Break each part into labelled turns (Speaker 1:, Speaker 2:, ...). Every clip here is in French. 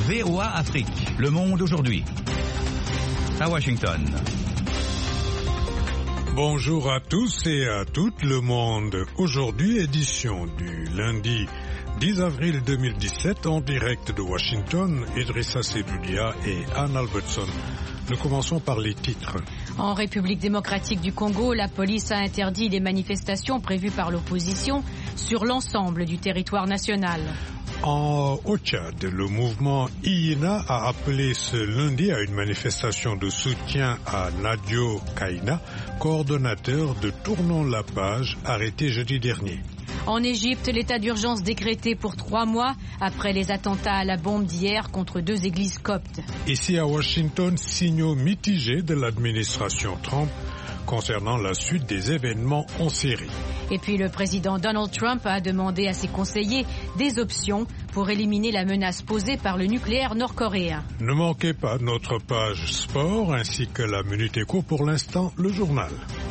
Speaker 1: VOA Afrique, le monde aujourd'hui. À Washington.
Speaker 2: Bonjour à tous et à toutes, le monde. Aujourd'hui, édition du lundi 10 avril 2017, en direct de Washington, Idrissa Sedoudia et Anne Albertson. Nous commençons par les titres.
Speaker 3: En République démocratique du Congo, la police a interdit les manifestations prévues par l'opposition sur l'ensemble du territoire national.
Speaker 2: Au Tchad, le mouvement IINA a appelé ce lundi à une manifestation de soutien à Nadio Kaina, coordonnateur de Tournons la page, arrêté jeudi dernier.
Speaker 3: En Égypte, l'état d'urgence décrété pour 3 mois après les attentats à la bombe d'hier contre 2 églises coptes.
Speaker 2: Ici à Washington, signaux mitigés de l'administration Trump concernant la suite des événements en Syrie.
Speaker 3: Et puis le président Donald Trump a demandé à ses conseillers des options pour éliminer la menace posée par le nucléaire nord-coréen.
Speaker 2: Ne manquez pas notre page sport ainsi que la Minute Éco. Pour l'instant, le journal.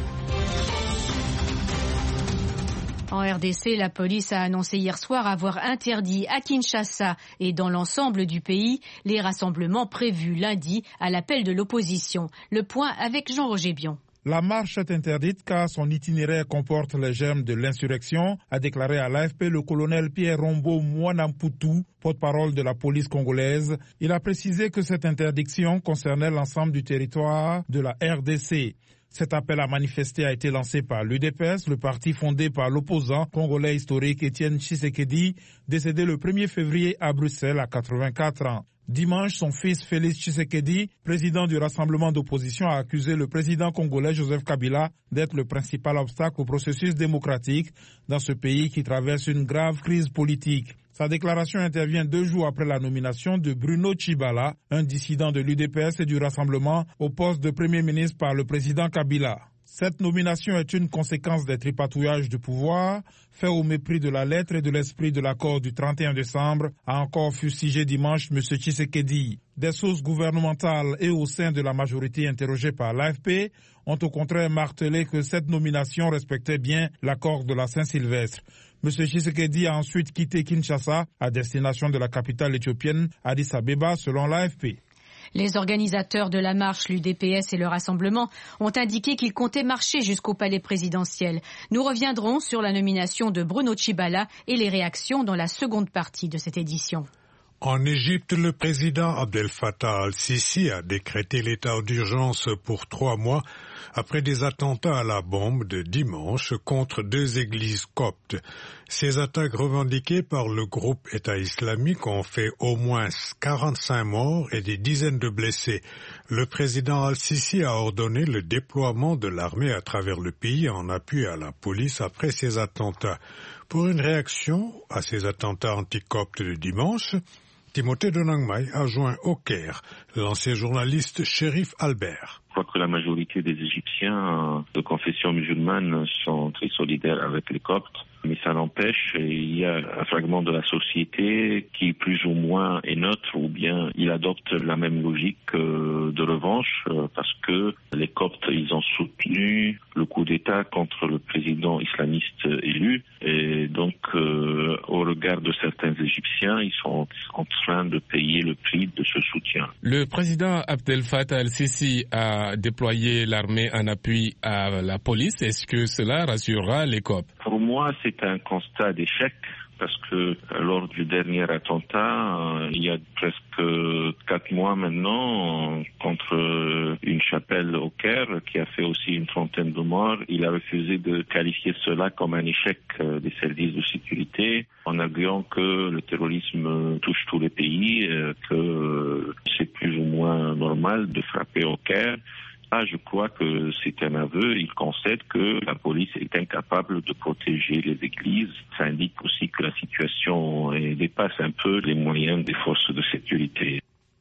Speaker 3: En RDC, la police a annoncé hier soir avoir interdit à Kinshasa et dans l'ensemble du pays les rassemblements prévus lundi à l'appel de l'opposition. Le point avec Jean-Roger Bion.
Speaker 4: La marche est interdite car son itinéraire comporte les germes de l'insurrection, a déclaré à l'AFP le colonel Pierre Rombo Mwanamputu, porte-parole de la police congolaise. Il a précisé que cette interdiction concernait l'ensemble du territoire de la RDC. Cet appel à manifester a été lancé par l'UDPS, le parti fondé par l'opposant congolais historique Étienne Tshisekedi, décédé le 1er février à Bruxelles à 84 ans. Dimanche, son fils Félix Tshisekedi, président du rassemblement d'opposition, a accusé le président congolais Joseph Kabila d'être le principal obstacle au processus démocratique dans ce pays qui traverse une grave crise politique. Sa déclaration intervient 2 jours après la nomination de Bruno Tshibala, un dissident de l'UDPS et du Rassemblement, au poste de Premier ministre par le président Kabila. Cette nomination est une conséquence des tripatouillages de pouvoir faits au mépris de la lettre et de l'esprit de l'accord du 31 décembre, a encore fustigé dimanche M. Tshisekedi. Des sources gouvernementales et au sein de la majorité interrogée par l'AFP ont au contraire martelé que cette nomination respectait bien l'accord de la Saint-Sylvestre. M. Tshisekedi a ensuite quitté Kinshasa à destination de la capitale éthiopienne Addis Abeba selon l'AFP.
Speaker 3: Les organisateurs de la marche, l'UDPS et le Rassemblement, ont indiqué qu'ils comptaient marcher jusqu'au palais présidentiel. Nous reviendrons sur la nomination de Bruno Tshibala et les réactions dans la seconde partie de cette édition.
Speaker 2: En Égypte, le président Abdel Fattah al-Sisi a décrété l'état d'urgence pour 3 mois après des attentats à la bombe de dimanche contre 2 églises coptes. Ces attaques revendiquées par le groupe État islamique ont fait au moins 45 morts et des dizaines de blessés. Le président al-Sisi a ordonné le déploiement de l'armée à travers le pays en appui à la police après ces attentats. Pour une réaction à ces attentats anti-coptes de dimanche, Timothée Donangmai a joint au Caire l'ancien journaliste Chérif Albert.
Speaker 5: Je crois que la majorité des Égyptiens de confession musulmane sont très solidaires avec les Coptes, mais ça n'empêche, il y a un fragment de la société qui plus ou moins est neutre ou bien il adopte la même logique de revanche parce que les Coptes, ils ont soutenu le coup d'État contre le président islamiste élu et donc au regard de certains Égyptiens, ils sont en train de payer le prix de ce soutien.
Speaker 6: Le président Abdel Fattah al-Sisi a déployé l'armée en appui à la police. Est-ce que cela rassurera les Coptes?
Speaker 5: Pour moi, c'est un constat d'échec parce que lors du dernier attentat, il y a presque 4 mois maintenant, contre une chapelle au Caire qui a fait aussi une trentaine de morts, il a refusé de qualifier cela comme un échec des services de sécurité en arguant que le terrorisme touche tous les pays, que c'est plus ou moins normal de frapper au Caire. Je crois que c'est un aveu. Il concède que la police est incapable de protéger les églises. Ça indique aussi que la situation dépasse un peu les moyens des forces de sécurité.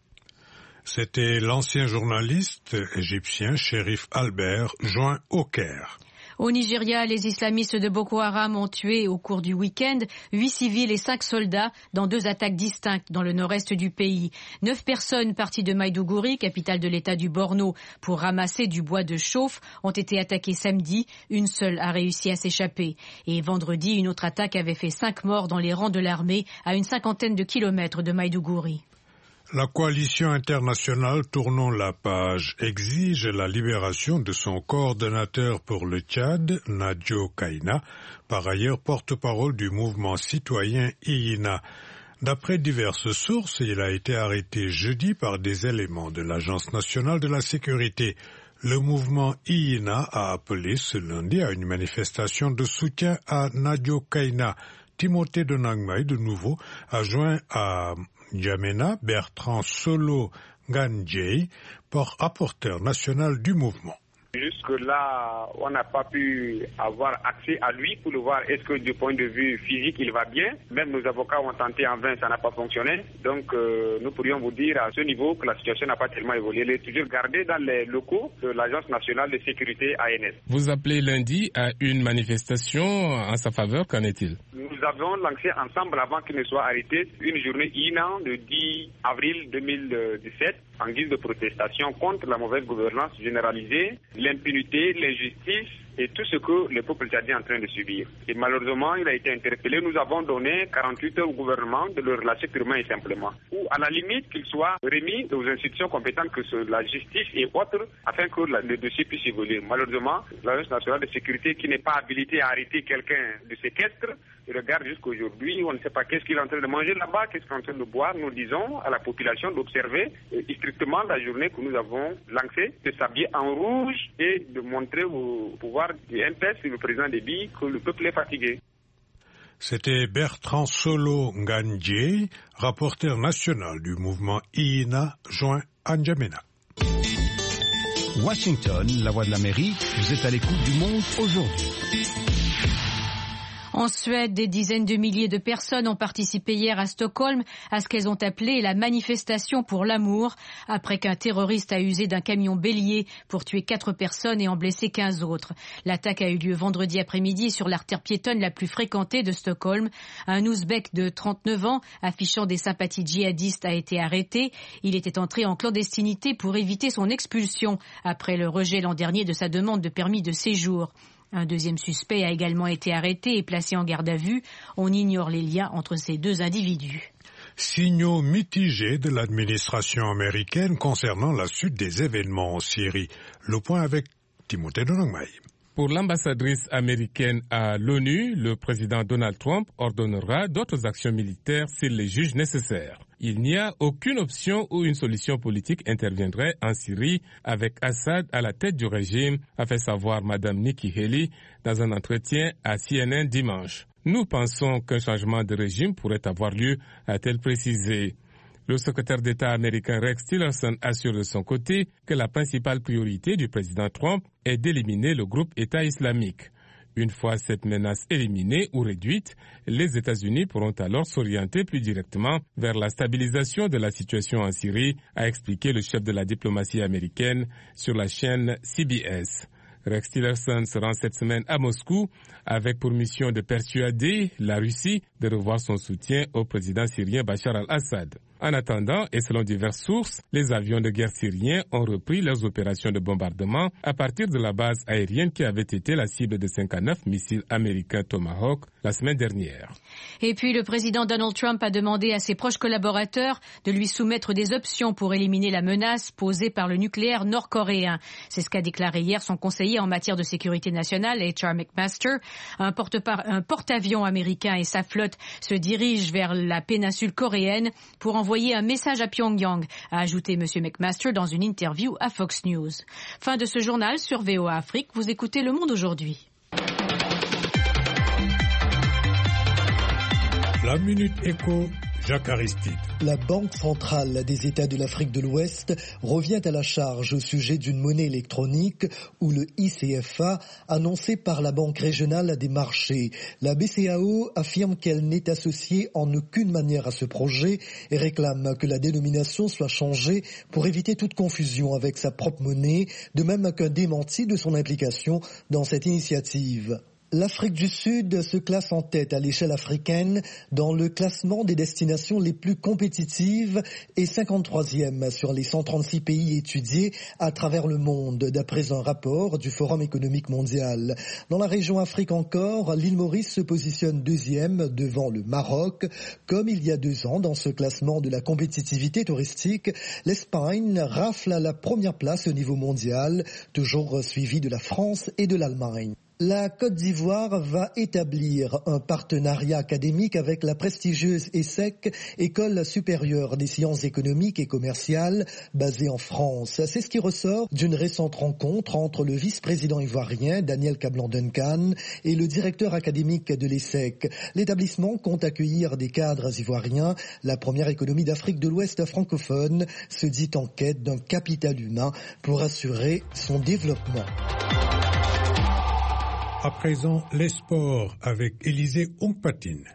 Speaker 2: C'était l'ancien journaliste égyptien Chérif Albert, joint au Caire.
Speaker 3: Au Nigeria, les islamistes de Boko Haram ont tué au cours du week-end 8 civils et 5 soldats dans 2 attaques distinctes dans le nord-est du pays. 9 personnes parties de Maïdougouri, capitale de l'état du Borno, pour ramasser du bois de chauffe ont été attaquées samedi. Une seule a réussi à s'échapper. Et vendredi, une autre attaque avait fait 5 morts dans les rangs de l'armée à une 50aine de kilomètres de Maïdougouri.
Speaker 2: La coalition internationale Tournons la page exige la libération de son coordonnateur pour le Tchad, Nadio Kaina, par ailleurs porte-parole du mouvement citoyen IINA. D'après diverses sources, il a été arrêté jeudi par des éléments de l'Agence nationale de la sécurité. Le mouvement IINA a appelé ce lundi à une manifestation de soutien à Nadio Kaina. Timothée de Nangmai, de nouveau, a joint à N'Djamena Bertrand Solo Nganjei, rapporteur national du mouvement.
Speaker 7: Jusque-là, on n'a pas pu avoir accès à lui pour le voir est-ce que du point de vue physique, il va bien. Même nos avocats ont tenté en vain, ça n'a pas fonctionné. Donc, nous pourrions vous dire à ce niveau que la situation n'a pas tellement évolué. Elle est toujours gardée dans les locaux de l'Agence nationale de sécurité ANS.
Speaker 6: Vous appelez lundi à une manifestation en sa faveur, qu'en est-il?
Speaker 7: Nous avons lancé ensemble, avant qu'il ne soit arrêté, une journée IINA le 10 avril 2017 en guise de protestation contre la mauvaise gouvernance généralisée, l'impunité, l'injustice et tout ce que le peuple tchadien est en train de subir. Et malheureusement, il a été interpellé. Nous avons donné 48 heures au gouvernement de le relâcher purement et simplement. Ou à la limite qu'il soit remis aux institutions compétentes que sont la justice et autres, afin que le dossier puisse évoluer. Malheureusement, l'Agence nationale de sécurité qui n'est pas habilitée à arrêter quelqu'un de séquestre, il regarde jusqu'aujourd'hui, on ne sait pas qu'est-ce qu'il est en train de manger là-bas, qu'est-ce qu'il est en train de boire. Nous disons à la population d'observer strictement la journée que nous avons lancée, de s'habiller en rouge et de montrer au pouvoir du MPS et le président Déby que le peuple est fatigué.
Speaker 2: C'était Bertrand Solo Nganjei, rapporteur national du mouvement IINA, joint à N'Djamena.
Speaker 1: Washington, la voix de l'Amérique, vous êtes à l'écoute du monde aujourd'hui.
Speaker 3: En Suède, des dizaines de milliers de personnes ont participé hier à Stockholm à ce qu'elles ont appelé la manifestation pour l'amour, après qu'un terroriste a usé d'un camion bélier pour tuer 4 personnes et en blesser 15 autres. L'attaque a eu lieu vendredi après-midi sur l'artère piétonne la plus fréquentée de Stockholm. Un Ouzbek de 39 ans, affichant des sympathies djihadistes, a été arrêté. Il était entré en clandestinité pour éviter son expulsion après le rejet l'an dernier de sa demande de permis de séjour. Un deuxième suspect a également été arrêté et placé en garde à vue. On ignore les liens entre ces deux individus.
Speaker 2: Signaux mitigés de l'administration américaine concernant la suite des événements en Syrie. Le point avec Timothée de Nangmai.
Speaker 6: Pour l'ambassadrice américaine à l'ONU, le président Donald Trump ordonnera d'autres actions militaires s'il les juge nécessaires. Il n'y a aucune option où une solution politique interviendrait en Syrie avec Assad à la tête du régime, a fait savoir Mme Nikki Haley dans un entretien à CNN dimanche. Nous pensons qu'un changement de régime pourrait avoir lieu, a-t-elle précisé. Le secrétaire d'État américain Rex Tillerson assure de son côté que la principale priorité du président Trump est d'éliminer le groupe État islamique. Une fois cette menace éliminée ou réduite, les États-Unis pourront alors s'orienter plus directement vers la stabilisation de la situation en Syrie, a expliqué le chef de la diplomatie américaine sur la chaîne CBS. Rex Tillerson se rend cette semaine à Moscou avec pour mission de persuader la Russie de revoir son soutien au président syrien Bachar al-Assad. En attendant, et selon diverses sources, les avions de guerre syriens ont repris leurs opérations de bombardement à partir de la base aérienne qui avait été la cible de 59 missiles américains Tomahawk la semaine dernière.
Speaker 3: Et puis le président Donald Trump a demandé à ses proches collaborateurs de lui soumettre des options pour éliminer la menace posée par le nucléaire nord-coréen. C'est ce qu'a déclaré hier son conseiller en matière de sécurité nationale, H.R. McMaster. Un porte-avions américain et sa flotte se dirigent vers la péninsule coréenne pour envoyer un message à Pyongyang, a ajouté M. McMaster dans une interview à Fox News. Fin de ce journal sur VOA Afrique. Vous écoutez Le Monde aujourd'hui.
Speaker 2: La Minute Éco, Jacques Aristide.
Speaker 8: La Banque centrale des États de l'Afrique de l'Ouest revient à la charge au sujet d'une monnaie électronique ou le ICFA annoncé par la Banque régionale des marchés. La BCAO affirme qu'elle n'est associée en aucune manière à ce projet et réclame que la dénomination soit changée pour éviter toute confusion avec sa propre monnaie, de même qu'un démenti de son implication dans cette initiative. L'Afrique du Sud se classe en tête à l'échelle africaine dans le classement des destinations les plus compétitives et 53e sur les 136 pays étudiés à travers le monde, d'après un rapport du Forum économique mondial. Dans la région Afrique encore, l'île Maurice se positionne 2e devant le Maroc. Comme il y a 2 ans dans ce classement de la compétitivité touristique, l'Espagne rafle à la première place au niveau mondial, toujours suivi de la France et de l'Allemagne. La Côte d'Ivoire va établir un partenariat académique avec la prestigieuse ESSEC, École supérieure des sciences économiques et commerciales, basée en France. C'est ce qui ressort d'une récente rencontre entre le vice-président ivoirien, Daniel Kablan-Duncan, et le directeur académique de l'ESSEC. L'établissement compte accueillir des cadres ivoiriens. La première économie d'Afrique de l'Ouest francophone se dit en quête d'un capital humain pour assurer son développement.
Speaker 2: À présent, les sports avec Élisée Onkpatine.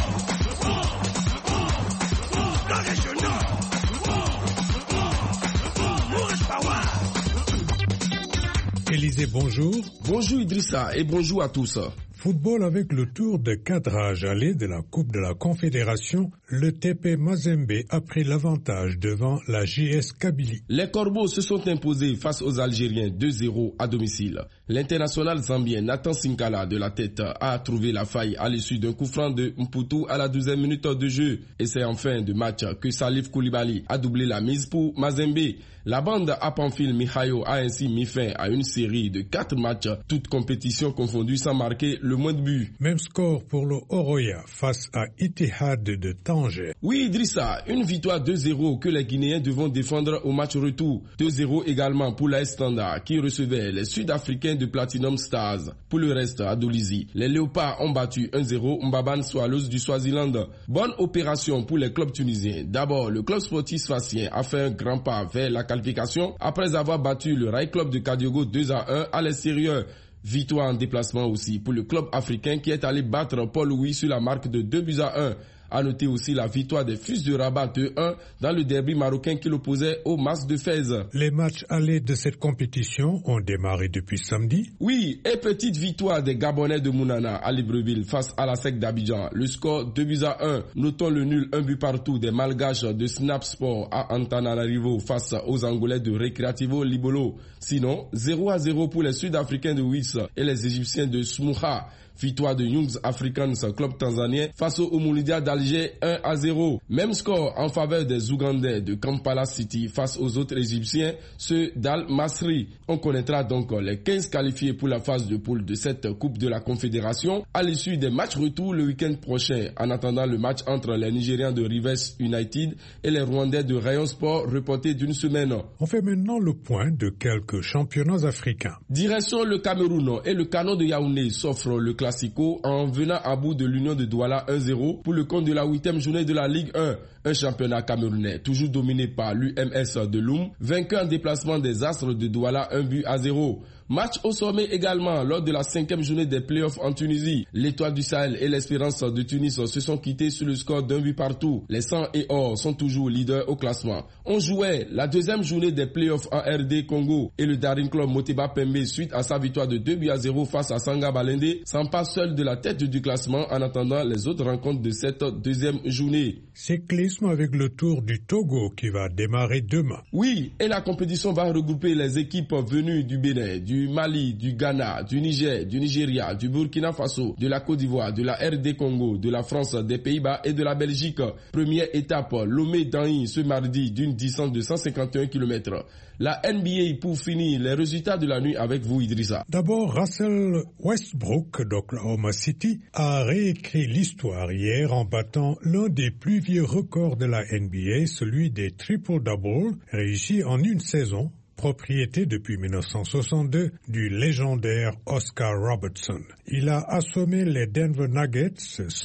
Speaker 2: Élisée, bonjour.
Speaker 9: Bonjour Idrissa et bonjour à tous.
Speaker 2: Football avec le tour de cadrage aller de la Coupe de la Confédération, le TP Mazembe a pris l'avantage devant la JS Kabylie.
Speaker 9: Les Corbeaux se sont imposés face aux Algériens 2-0 à domicile. L'international zambien Nathan Sinkala de la tête a trouvé la faille à l'issue d'un coup franc de Mputu à la 12e minute de jeu. Et c'est en fin de match que Salif Koulibaly a doublé la mise pour Mazembe. La bande à Pamphile Mihayo a ainsi mis fin à une série de 4 matchs, toutes compétitions confondues sans marquer le moins de buts.
Speaker 2: Même score pour le Oroya face à Ittihad de Tanger.
Speaker 9: Oui Idrissa, une victoire 2-0 que les Guinéens devront défendre au match retour. 2-0 également pour l'AS Standard qui recevait les Sud-Africains de Platinum Stars. Pour le reste, à Dolisie, les Léopards ont battu 1-0 Mbaban Swallows du Swaziland. Bonne opération pour les clubs tunisiens. D'abord, le club sportif sfaxien a fait un grand pas vers la qualification après avoir battu le Rail Club de Kadiogo 2-1 à l'extérieur. Victoire en déplacement aussi pour le club africain qui est allé battre Paul-Louis sur la marque de 2-1. A noter aussi la victoire des Fus de Rabat 2-1 dans le derby marocain qui l'opposait au Mas de Fès.
Speaker 2: Les matchs allés de cette compétition ont démarré depuis samedi.
Speaker 9: Oui, et petite victoire des Gabonais de Mounana à Libreville face à la SEC d'Abidjan. Le score 2-1. Notons le nul 1 but partout des Malgaches de Snap Sport à Antananarivo face aux Angolais de Recreativo Libolo. Sinon, 0-0 pour les Sud-Africains de Wits et les Égyptiens de Smouha. Victoire de Youngs Africans, club tanzanien, face au Moulidia d'Alger 1-0. Même score en faveur des Ougandais de Kampala City face aux autres Égyptiens, ceux d'Al Masri. On connaîtra donc les 15 qualifiés pour la phase de poule de cette Coupe de la Confédération à l'issue des matchs retour le week-end prochain. En attendant le match entre les Nigérians de Rivers United et les Rwandais de Rayon Sport reporté d'une semaine.
Speaker 2: On fait maintenant le point de quelques championnats africains.
Speaker 9: Direction le Cameroun et le Canon de Yaoundé s'offre le Classico en venant à bout de l'Union de Douala 1-0 pour le compte de la 8e journée de la Ligue 1. Un championnat camerounais toujours dominé par l'UMS de Loum, vaincu en déplacement des Astres de Douala 1-0. Match au sommet également lors de la 5e journée des playoffs en Tunisie. L'Étoile du Sahel et l'Espérance de Tunis se sont quittés sur le score d'1 but partout. Les 100 et or sont toujours leaders au classement. On jouait la 2e journée des playoffs en RD Congo et le Daring Club Moteba Pembe suite à sa victoire de 2-0 face à Sanga Balende s'empare seul de la tête du classement en attendant les autres rencontres de cette 2e journée.
Speaker 2: Cyclisme avec le Tour du Togo qui va démarrer demain.
Speaker 9: Oui, et la compétition va regrouper les équipes venues du Bénin, du Mali, du Ghana, du Niger, du Nigeria, du Burkina Faso, de la Côte d'Ivoire, de la RD Congo, de la France, des Pays-Bas et de la Belgique. Première étape, Lomé-Danyi ce mardi d'une distance de 151 km. La NBA pour finir les résultats de la nuit avec vous Idrissa.
Speaker 2: D'abord, Russell Westbrook d'Oklahoma City a réécrit l'histoire hier en battant l'un des plus vieux records de la NBA, celui des triple-double réussis en une saison, propriété depuis 1962 du légendaire Oscar Robertson. Il a assommé les Denver Nuggets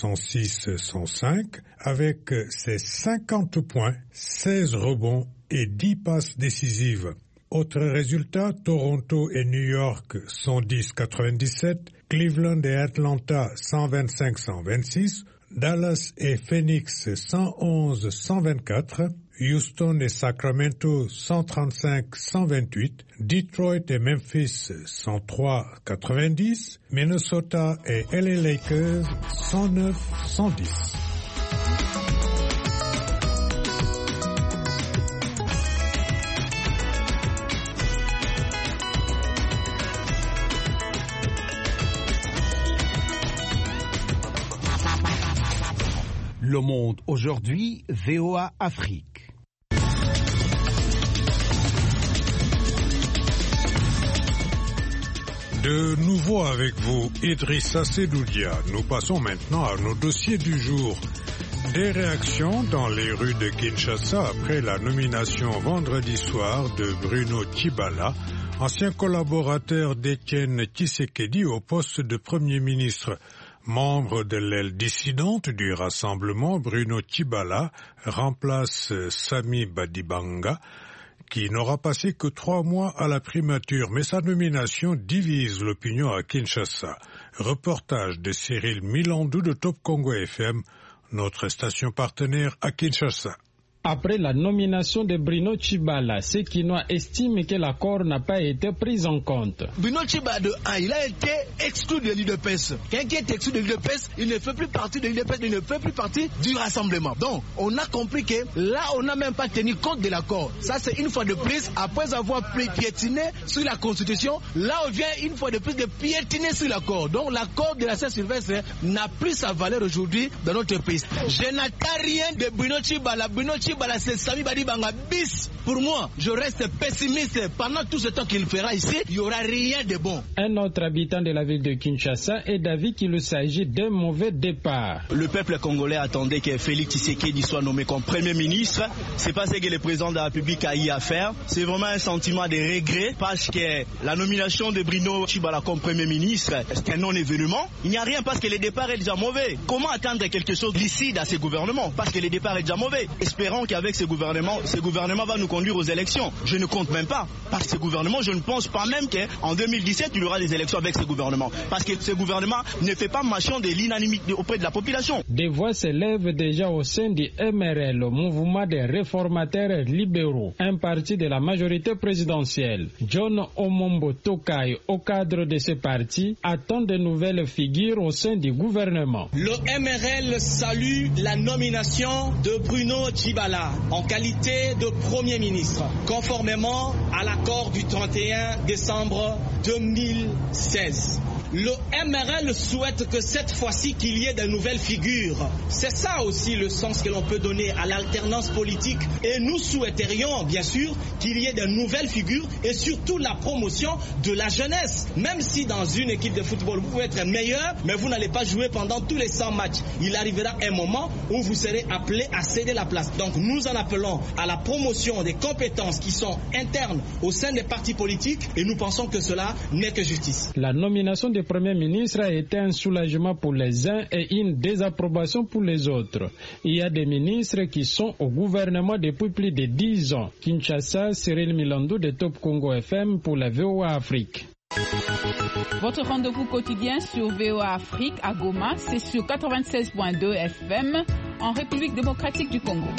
Speaker 2: 106-105 avec ses 50 points, 16 rebonds et 10 passes décisives. Autre résultat, Toronto et New York 110-97, Cleveland et Atlanta 125-126, Dallas et Phoenix 111-124, Houston et Sacramento 135-128, Detroit et Memphis 103-90, Minnesota et LA Lakers 109-110.
Speaker 10: Le Monde aujourd'hui, VOA Afrique.
Speaker 2: De nouveau avec vous, Idrissa Sedoudia. Nous passons maintenant à nos dossiers du jour. Des réactions dans les rues de Kinshasa après la nomination vendredi soir de Bruno Tshibala, ancien collaborateur d'Étienne Tshisekedi au poste de Premier ministre. Membre de l'aile dissidente du rassemblement, Bruno Tshibala remplace Sami Badibanga, qui n'aura passé que 3 mois à la primature, mais sa nomination divise l'opinion à Kinshasa. Reportage de Cyril Milandou de Top Congo FM, notre station partenaire à Kinshasa.
Speaker 11: Après la nomination de Bruno Tshibala, ceux qui estiment que l'accord n'a pas été pris en compte.
Speaker 12: Bruno Tshibala, il a été exclu de l'UDPS. Quelqu'un qui est exclu de l'UDPS, il ne fait plus partie de l'UDPS, il ne fait plus partie du rassemblement. Donc, on a compris que là, on n'a même pas tenu compte de l'accord. Ça, c'est une fois de plus, après avoir piétiné sur la Constitution, là, on vient une fois de plus de piétiner sur l'accord. Donc, l'accord de la Saint-Sylvestre n'a plus sa valeur aujourd'hui dans notre pays. Je n'attends rien de Bruno Tshibala. Bruno Tshibala, c'est Sami Badibanga bis. Pour moi, je reste pessimiste. Pendant tout ce temps qu'il fera ici, il n'y aura rien de bon.
Speaker 11: Un autre habitant de la ville de Kinshasa est d'avis qu'il s'agit d'un mauvais départ.
Speaker 12: Le peuple congolais attendait que Félix Tshisekedi soit nommé comme Premier ministre. C'est pas ce que le président de la République a eu à faire. C'est vraiment un sentiment de regret parce que la nomination de Bruno Tshibala comme Premier ministre, c'est un non-événement. Il n'y a rien parce que le départ est déjà mauvais. Comment attendre quelque chose d'ici dans ce gouvernement? Parce que le départ est déjà mauvais. Espérons qu'avec ce gouvernement va nous conduire aux élections. Je ne compte même pas. Parce que ce gouvernement, je ne pense pas même qu'en 2017, il y aura des élections avec ce gouvernement. Parce que ce gouvernement ne fait pas marchand de l'inanimité auprès de la population.
Speaker 11: Des voix s'élèvent déjà au sein du MRL, le mouvement des réformateurs libéraux, un parti de la majorité présidentielle. John Omombo Tokai, au cadre de ce parti, attend de nouvelles figures au sein du gouvernement.
Speaker 13: Le MRL salue la nomination de Bruno Tshibala en qualité de Premier ministre, conformément à l'accord du 31 décembre 2016. Le MRL souhaite que cette fois-ci qu'il y ait de nouvelles figures. C'est ça aussi le sens que l'on peut donner à l'alternance politique. Et nous souhaiterions bien sûr qu'il y ait de nouvelles figures et surtout la promotion de la jeunesse. Même si dans une équipe de football vous pouvez être meilleur, mais vous n'allez pas jouer pendant tous les 100 matchs. Il arrivera un moment où vous serez appelé à céder la place. Donc nous en appelons à la promotion des compétences qui sont internes au sein des partis politiques et nous pensons que cela n'est que justice.
Speaker 11: La nomination du Premier ministre a été un soulagement pour les uns et une désapprobation pour les autres. Il y a des ministres qui sont au gouvernement depuis plus de 10 ans. Kinshasa, Cyril Milandou de Top Congo FM pour la VOA Afrique.
Speaker 14: Votre rendez-vous quotidien sur VOA Afrique à Goma, c'est sur 96.2 FM en République démocratique du Congo.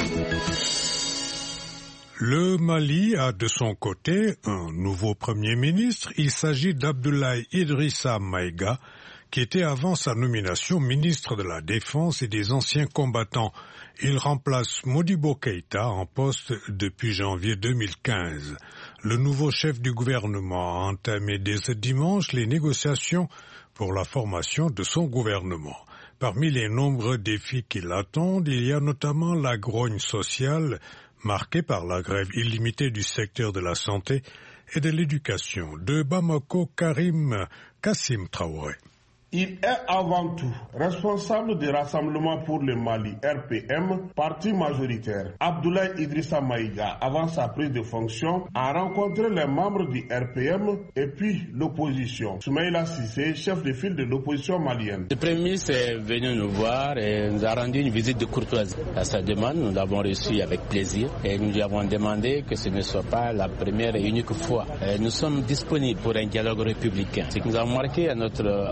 Speaker 2: Le Mali a de son côté un nouveau Premier ministre. Il s'agit d'Abdoulaye Idrissa Maïga, qui était avant sa nomination ministre de la Défense et des anciens combattants. Il remplace Modibo Keïta en poste depuis janvier 2015. Le nouveau chef du gouvernement a entamé dès ce dimanche les négociations pour la formation de son gouvernement. Parmi les nombreux défis qui l'attendent, il y a notamment la grogne sociale marquée par la grève illimitée du secteur de la santé et de l'éducation. De Bamako, Karim Kassim Traoré.
Speaker 15: Il est avant tout responsable du Rassemblement pour le Mali, RPM, parti majoritaire. Abdoulaye Idrissa Maïga, avant sa prise de fonction, a rencontré les membres du RPM et puis l'opposition. Soumaïla Cissé, chef de file de l'opposition malienne.
Speaker 16: Le Premier ministre est venu nous voir et nous a rendu une visite de courtoisie. À sa demande, nous l'avons reçu avec plaisir et nous lui avons demandé que ce ne soit pas la première et unique fois. Nous sommes disponibles pour un dialogue républicain. Ce que nous avons marqué au Premier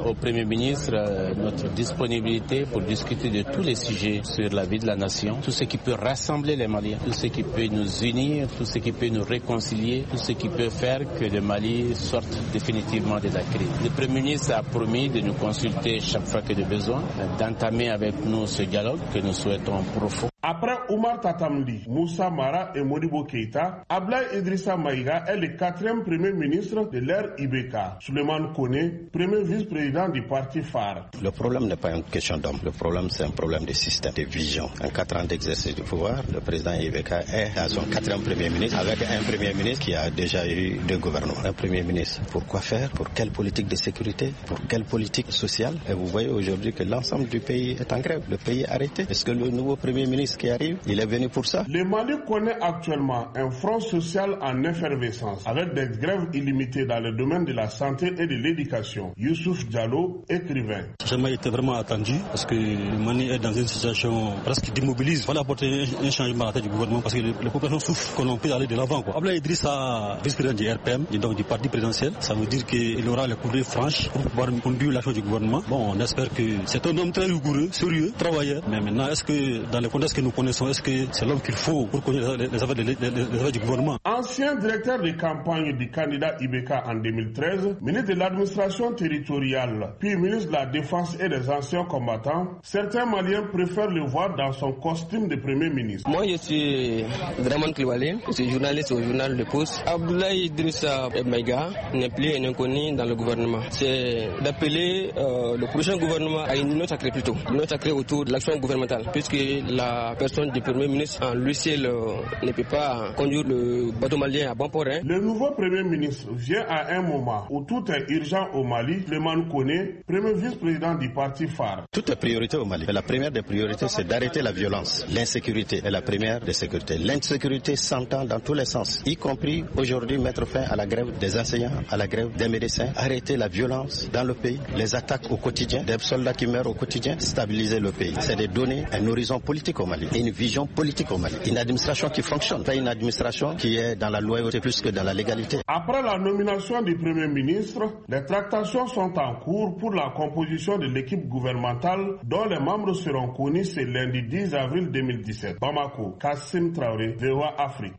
Speaker 16: ministre notre disponibilité pour discuter de tous les sujets sur la vie de la nation, tout ce qui peut rassembler les Maliens, tout ce qui peut nous unir, tout ce qui peut nous réconcilier, tout ce qui peut faire que le Mali sorte définitivement de la crise. Le Premier ministre a promis de nous consulter chaque fois qu'il y a besoin, d'entamer avec nous ce dialogue que nous souhaitons profond.
Speaker 15: Après Oumar Tatamli, Moussa Mara et Modibo Keïta, Abdoulaye Idrissa Maïga est le 4e Premier ministre de l'ère IBK. Souleymane Koné, premier vice-président du parti phare.
Speaker 17: Le problème n'est pas une question d'homme, le problème c'est un problème de système, de vision. En 4 ans d'exercice du pouvoir, le président IBK est à son 4e Premier ministre avec un Premier ministre qui a déjà eu 2 gouvernements. Un Premier ministre, pour quoi faire? Pour quelle politique de sécurité? Pour quelle politique sociale? Et vous voyez aujourd'hui que l'ensemble du pays est en grève, le pays est arrêté. Est-ce que le nouveau Premier ministre qui arrive, il est venu pour ça?
Speaker 15: Le Mali connaît actuellement un front social en effervescence, avec des grèves illimitées dans le domaine de la santé et de l'éducation. Youssouf Diallo, écrivain.
Speaker 18: Jamais été vraiment attendu parce que le Mali est dans une situation presque d'immobilisme. Il faut apporter un changement à la tête du gouvernement parce que les populations souffrent qu'on puisse aller de l'avant. Abdoulaye Idrissa, vice-président du RPM, et donc du parti présidentiel, ça veut dire qu'il aura les coulées franches pour pouvoir conduire l'action du gouvernement. Bon, on espère que c'est un homme très rigoureux, sérieux, travailleur. Mais maintenant, est-ce que dans le contexte que nous connaissons, est-ce que c'est l'homme qu'il faut pour connaître les affaires du gouvernement?
Speaker 15: Ancien directeur de campagne du candidat IBK en 2013, ministre de l'administration territoriale, puis ministre de la Défense et des anciens combattants, certains Maliens préfèrent le voir dans son costume de Premier ministre.
Speaker 19: Moi, je suis Draman Kliwale, je suis journaliste au journal Le Poste. Abdoulaye Idrissa Maïga n'est plus un inconnu dans le gouvernement. C'est d'appeler le prochain gouvernement à une note sacrée plutôt, une note sacrée autour de l'action gouvernementale, puisque la personne du Premier ministre en lui seul ne peut pas conduire le bateau malien à bon port.
Speaker 15: Le nouveau Premier ministre vient à un moment où tout est urgent au Mali. Souleymane Koné, premier vice-président du parti phare.
Speaker 17: Tout est priorité au Mali. La première des priorités, c'est d'arrêter la violence. L'insécurité est la première des sécurités. L'insécurité s'entend dans tous les sens, y compris aujourd'hui mettre fin à la grève des enseignants, à la grève des médecins, arrêter la violence dans le pays, les attaques au quotidien, des soldats qui meurent au quotidien, stabiliser le pays. C'est de donner un horizon politique au Mali, une vision politique au Mali, une administration qui fonctionne, pas une administration qui est dans la loyauté plus que dans la légalité.
Speaker 15: Après la nomination du Premier ministre, les tractations sont en cours pour la composition de l'équipe gouvernementale dont les membres seront connus ce lundi 10 avril 2017. Bamako, Kassim Traoré, VOA Afrique.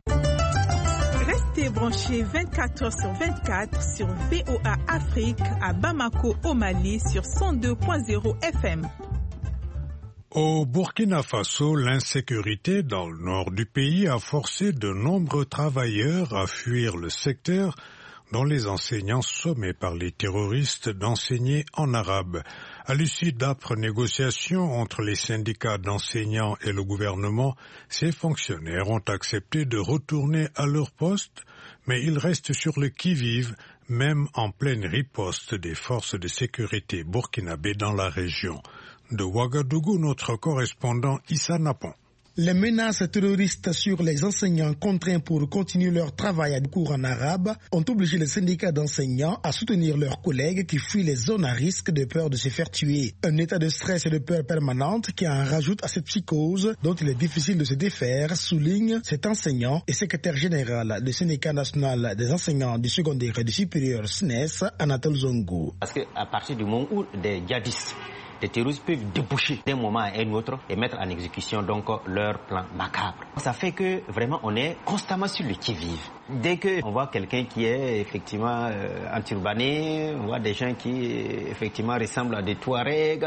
Speaker 20: Restez branchés 24h/24 sur VOA Afrique à Bamako au Mali sur 102.0 FM.
Speaker 2: Au Burkina Faso, l'insécurité dans le nord du pays a forcé de nombreux travailleurs à fuir le secteur dont les enseignants sommés par les terroristes d'enseigner en arabe. À l'issue d'âpres négociations entre les syndicats d'enseignants et le gouvernement, ces fonctionnaires ont accepté de retourner à leur poste, mais ils restent sur le qui-vive, même en pleine riposte des forces de sécurité burkinabées dans la région. De Ouagadougou, notre correspondant Issa Napon.
Speaker 21: Les menaces terroristes sur les enseignants contraints pour continuer leur travail à cours en arabe ont obligé les syndicats d'enseignants à soutenir leurs collègues qui fuient les zones à risque de peur de se faire tuer. Un état de stress et de peur permanente qui en rajoute à cette psychose dont il est difficile de se défaire, souligne cet enseignant et secrétaire général du syndicat national des enseignants du secondaire et du supérieur SNES, Anatole Zongo.
Speaker 22: Parce qu'à partir du moment où des djihadistes, les terroristes peuvent déboucher d'un moment à un autre et mettre en exécution donc leur plan macabre. Ça fait que vraiment on est constamment sur le qui-vive. Dès qu'on voit quelqu'un qui est effectivement enturbané, on voit des gens qui effectivement ressemblent à des Touaregs,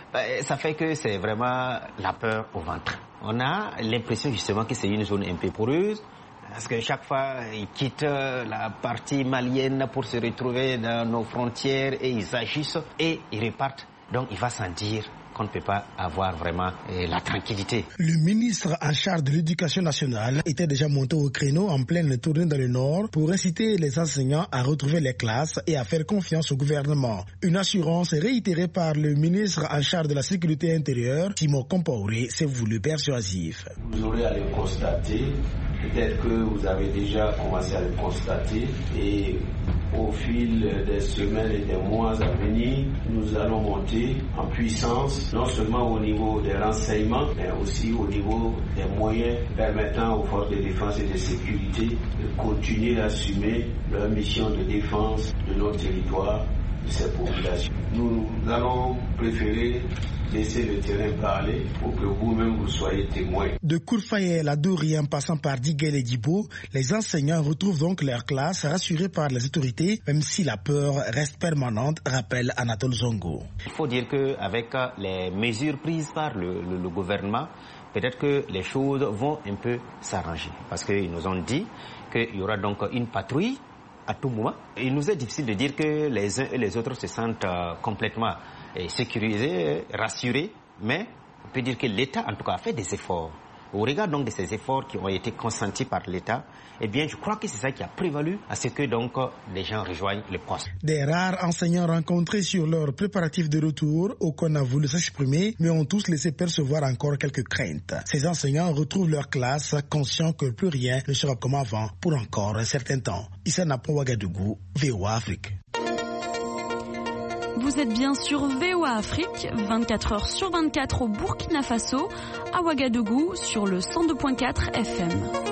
Speaker 22: ça fait que c'est vraiment la peur au ventre. On a l'impression justement que c'est une zone un peu poreuse. Parce que chaque fois, ils quittent la partie malienne pour se retrouver dans nos frontières et ils agissent et ils repartent. Donc il va sans dire qu'on ne peut pas avoir vraiment la tranquillité.
Speaker 21: Le ministre en charge de l'éducation nationale était déjà monté au créneau en pleine tournée dans le Nord pour inciter les enseignants à retrouver les classes et à faire confiance au gouvernement. Une assurance réitérée par le ministre en charge de la sécurité intérieure, Timo Compaoré, s'est voulu persuasif.
Speaker 23: Vous aurez à le constater, peut-être que vous avez déjà commencé à le constater et au fil des semaines et des mois à venir, nous allons monter en puissance, non seulement au niveau des renseignements, mais aussi au niveau des moyens permettant aux forces de défense et de sécurité de continuer à assumer leur mission de défense de notre territoire de ces populations. Nous allons préférer laisser le terrain parler pour que vous-même vous soyez témoins.
Speaker 21: De Kourfayel à Dori en passant par Diguel et Dibo, les enseignants retrouvent donc leur classe rassurés par les autorités, même si la peur reste permanente, rappelle Anatole Zongo.
Speaker 22: Il faut dire qu'avec les mesures prises par le gouvernement, peut-être que les choses vont un peu s'arranger. Parce qu'ils nous ont dit qu'il y aura donc une patrouille à tout moment. Il nous est difficile de dire que les uns et les autres se sentent complètement sécurisés, rassurés, mais on peut dire que l'État en tout cas a fait des efforts. Au regard donc de ces efforts qui ont été consentis par l'État, eh bien je crois que c'est ça qui a prévalu à ce que donc les gens rejoignent le poste.
Speaker 21: Des rares enseignants rencontrés sur leurs préparatifs de retour, aucun a voulu s'exprimer, mais ont tous laissé percevoir encore quelques craintes. Ces enseignants retrouvent leur classe, conscients que plus rien ne sera comme avant pour encore un certain temps. Issa Napo Ouagadougou, VOA Afrique.
Speaker 4: Vous êtes bien sur VOA Afrique, 24 heures sur 24 au Burkina Faso, à Ouagadougou sur le 102.4 FM.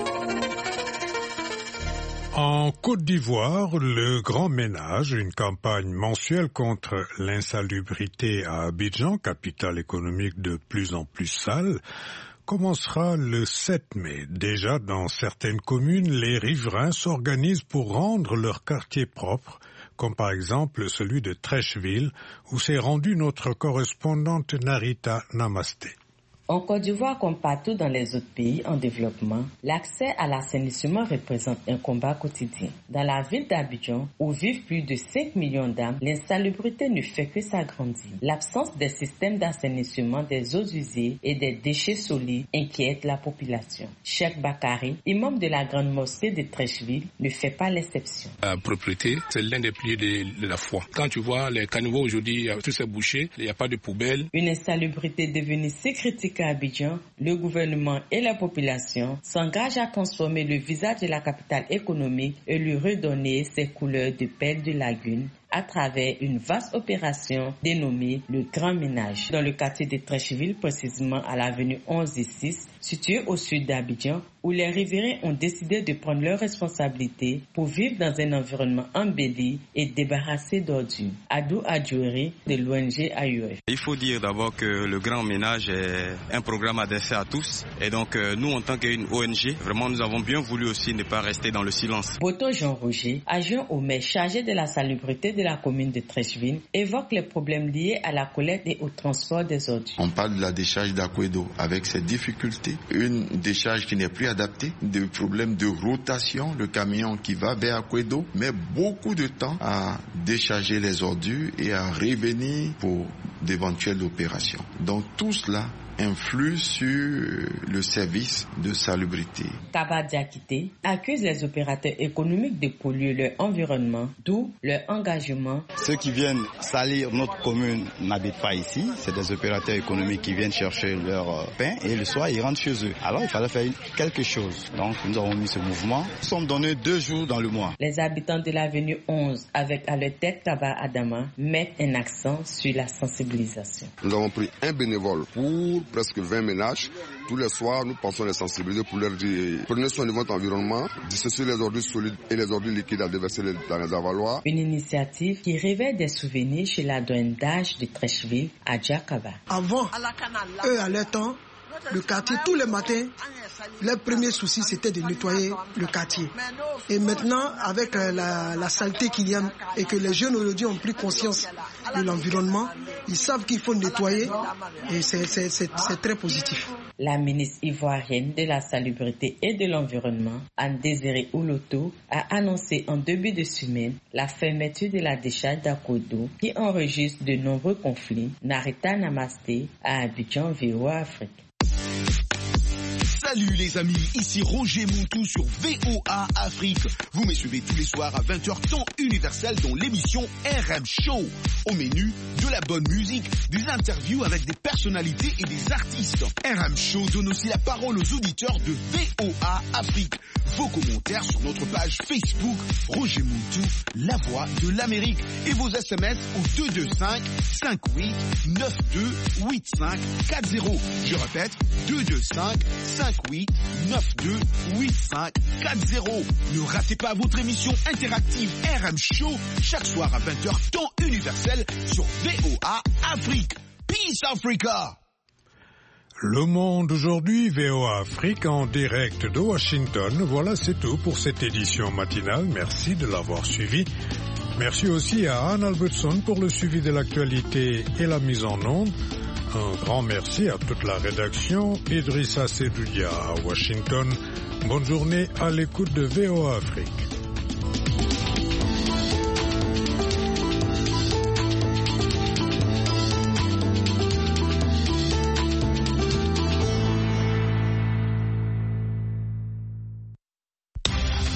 Speaker 2: En Côte d'Ivoire, le Grand Ménage, une campagne mensuelle contre l'insalubrité à Abidjan, capitale économique de plus en plus sale, commencera le 7 mai. Déjà, dans certaines communes, les riverains s'organisent pour rendre leur quartier propre, comme par exemple celui de Trècheville, où s'est rendue notre correspondante Narita Namasté.
Speaker 5: En Côte d'Ivoire, comme partout dans les autres pays en développement, l'accès à l'assainissement représente un combat quotidien. Dans la ville d'Abidjan, où vivent plus de 5 millions d'âmes, l'insalubrité ne fait que s'agrandir. L'absence des systèmes d'assainissement des eaux usées et des déchets solides inquiète la population. Cheikh Bakari, imam de la grande mosquée de Trècheville, ne fait pas l'exception.
Speaker 7: La propreté, c'est l'un des piliers de la foi. Quand tu vois les caniveaux aujourd'hui, tout c'est bouché, il n'y a pas de poubelle.
Speaker 5: Une insalubrité devenue si critique à Abidjan, le gouvernement et la population s'engagent à transformer le visage de la capitale économique et lui redonner ses couleurs de perles de lagune à travers une vaste opération dénommée le Grand Ménage. Dans le quartier de Trècheville, précisément à l'avenue 11 et 6, situé au sud d'Abidjan, où les riverains ont décidé de prendre leurs responsabilités pour vivre dans un environnement embelli et débarrassé d'ordures. Adou Adjoueri de l'ONG AUF.
Speaker 24: Il faut dire d'abord que le Grand Ménage est un programme adressé à tous. Et donc nous, en tant qu'une ONG, vraiment nous avons bien voulu aussi ne pas rester dans le silence.
Speaker 5: Boto Jean-Roger, adjoint au maire chargé de la salubrité de la commune de Trècheville, évoque les problèmes liés à la collecte et au transport des ordures.
Speaker 25: On parle de la décharge d'Aquedo avec ses difficultés. Une décharge qui n'est plus adaptée, des problèmes de rotation, le camion qui va vers Aquedo met beaucoup de temps à décharger les ordures et à revenir pour d'éventuelles opérations. Donc tout cela influe sur le service de salubrité.
Speaker 5: Kaba Diakité accuse les opérateurs économiques de polluer leur environnement, d'où leur engagement.
Speaker 26: Ceux qui viennent salir notre commune n'habitent pas ici, c'est des opérateurs économiques qui viennent chercher leur pain et le soir ils rentrent chez eux. Alors il fallait faire quelque chose. Donc nous avons mis ce mouvement. Nous sommes donnés 2 jours dans le mois.
Speaker 5: Les habitants de l'avenue 11, avec à leur tête Kaba Adama, mettent un accent sur la sensibilisation.
Speaker 27: Nous avons pris un bénévole pour presque 20 ménages. Tous les soirs, nous pensons les sensibiliser pour leur dire prenez soin de votre environnement, dissociez les ordures solides et les ordures liquides à déverser dans les avaloirs.
Speaker 5: Une initiative qui réveille des souvenirs chez la doyenne d'âge de Trècheville à Djakaba.
Speaker 28: Avant, eux à leur temps, le quartier, tous les matins, leur premier souci c'était de nettoyer le quartier. Et maintenant, avec la saleté qu'il y a et que les jeunes aujourd'hui ont pris conscience de l'environnement, ils savent qu'il faut nettoyer et c'est très positif.
Speaker 5: La ministre ivoirienne de la salubrité et de l'environnement, Anne Désiré Ouloto, a annoncé en début de semaine la fermeture de la décharge d'Akodo qui enregistre de nombreux conflits. Narita Namasté à Abidjan, VOA Afrique.
Speaker 29: Salut les amis, ici Roger Montou sur VOA Afrique. Vous me suivez tous les soirs à 20h temps universel dans l'émission RM Show. Au menu, de la bonne musique, des interviews avec des personnalités et des artistes. RM Show donne aussi la parole aux auditeurs de VOA Afrique. vos commentaires sur notre page Facebook Roger Moutou, la voix de l'Amérique, et vos SMS au 225 58 92 85 40. Je répète, 225 58 92 85 40. Ne ratez pas votre émission interactive RM Show chaque soir à 20h temps universel sur VOA Afrique. Peace Africa.
Speaker 2: Le Monde aujourd'hui, VOA Afrique en direct de Washington. Voilà, c'est tout pour cette édition matinale. Merci de l'avoir suivi. Merci aussi à Anne Albertson pour le suivi de l'actualité et la mise en onde. Un grand merci à toute la rédaction. Idrissa Sedoudia à Washington. Bonne journée à l'écoute de VOA Afrique.